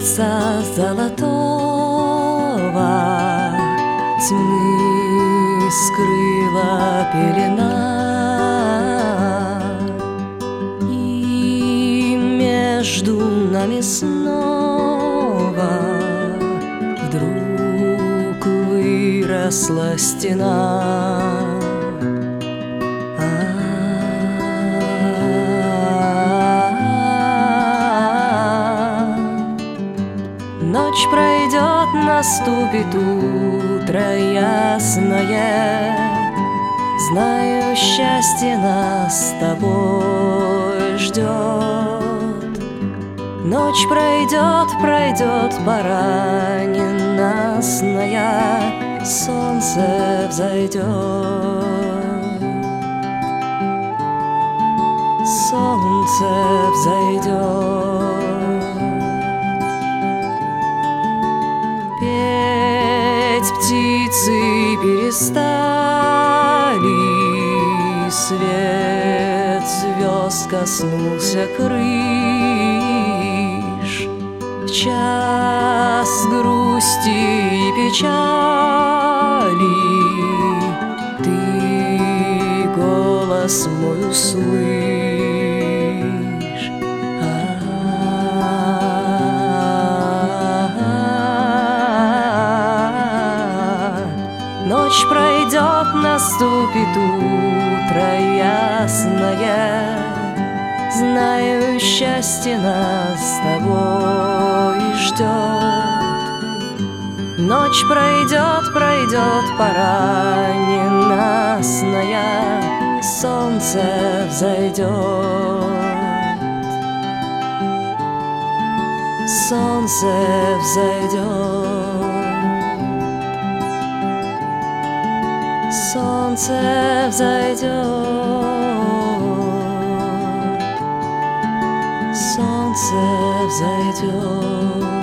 солнца золотого тьмы скрыла пелена, и между нами снова вдруг выросла стена. Ночь пройдет, наступит утро ясное. Знаю, счастье нас с тобой ждет. Ночь пройдет, пройдет пора ненастная, солнце взойдет. Солнце взойдет. Петь птицы перестали, свет звезд коснулся крыш. В час грусти и печали ты голос мой услышь. Ночь пройдет, наступит утро ясное. Знаю, счастье нас с тобой ждет. Ночь пройдет, пройдет пора ненастная, солнце взойдет. Солнце взойдет. Солнце взойдет. Солнце взойдет.